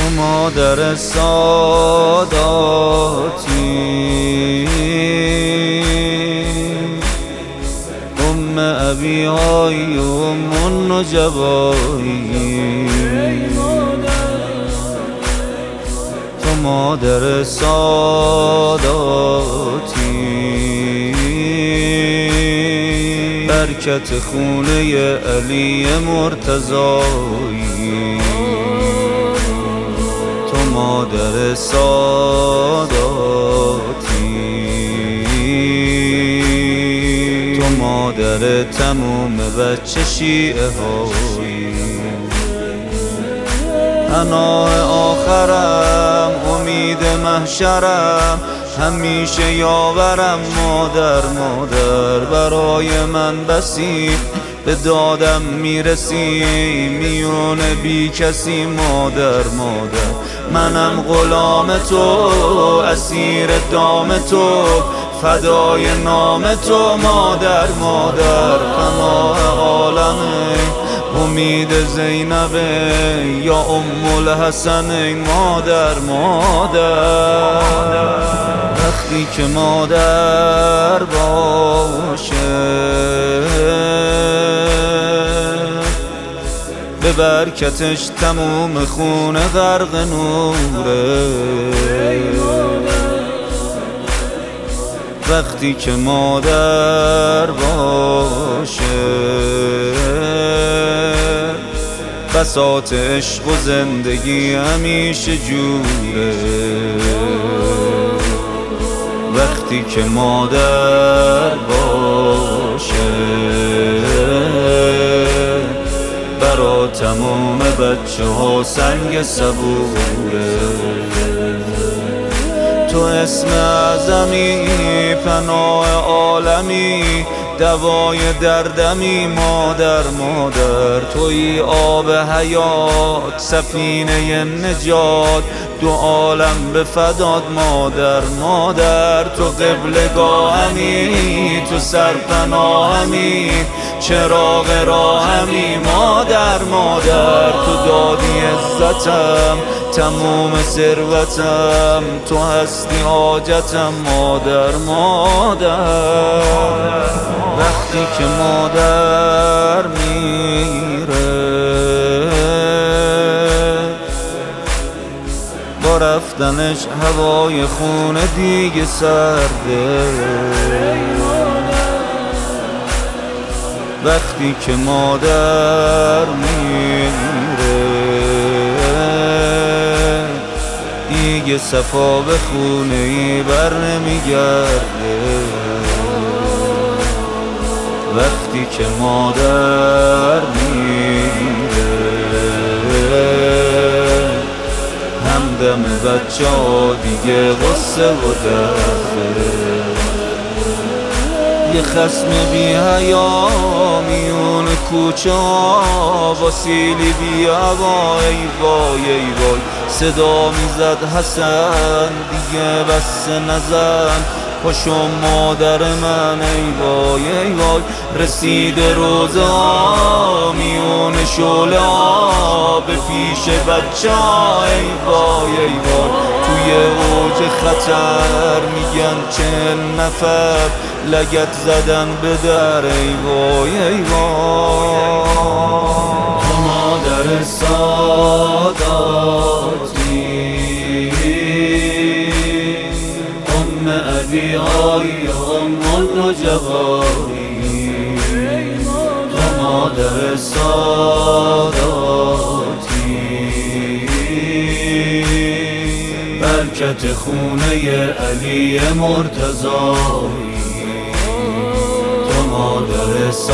مادر ساداتی، ام ابی‌های و ام النجبایی، تو مادر ساداتی، برکت خونه علی مرتضایی، تو مادر ساداتی، تو مادر تموم بچه شیعه هایی، پناه آخرم امید محشرم، همیشه یاورم مادر مادر، برای من بسی به دادم میرسی، میون بی کسی مادر مادر، منم غلام تو اسیر دام تو، فدای نام تو مادر مادر، پناه عالمه امید زینبه یا ام الحسن مادر مادر، وقتی که مادر باشه به برکتش تموم خونه غرق نوره، وقتی که مادر باشه بساط عشق و زندگی همیشه جوره، وقتی که مادر باشه برا تمام بچه ها سنگ صبوره، تو اسم اعظمی پناه عالمی، دوای دردمی مادر مادر، توی آب حیات سفینه نجات، دو عالم به فدات مادر مادر، تو قبلگاهمی تو سرپناهمی، چراغ راهمی مادر مادر، تو دادی عزتم تموم ثروتم، تو هستی حاجتم مادر مادر، وقتی که مادر میره با رفتنش هوای خونه دیگه سرده، وقتی که مادر میره دیگه صفا به خونه ای بر نمیگرده، وقتی که مادر میره همدم بچه ها دیگه غصه و درده، یه خصم بی حیا میون کوچه ها با سیلی بی هوا، ای وای ای وای صدا میزد حسن دیگه بس نزن، پاشو مادر من ای وای ای وای، رسید روزه ها میون شعله ها به پیش بچه ها، ای وای ای وای توی اوج خطر میگن 40 نفر لگد زدن به در، ای وای ای وای، تو مادر ساداتی، ام ابی‌های و ام النجبایی، تو مادر ساداتی، برکت خونه علی مرتضایی، تو مادر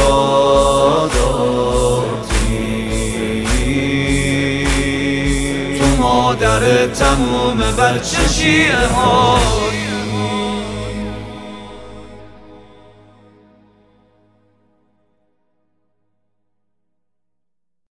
ساداتی، تو مادر تموم بچه شیعه های.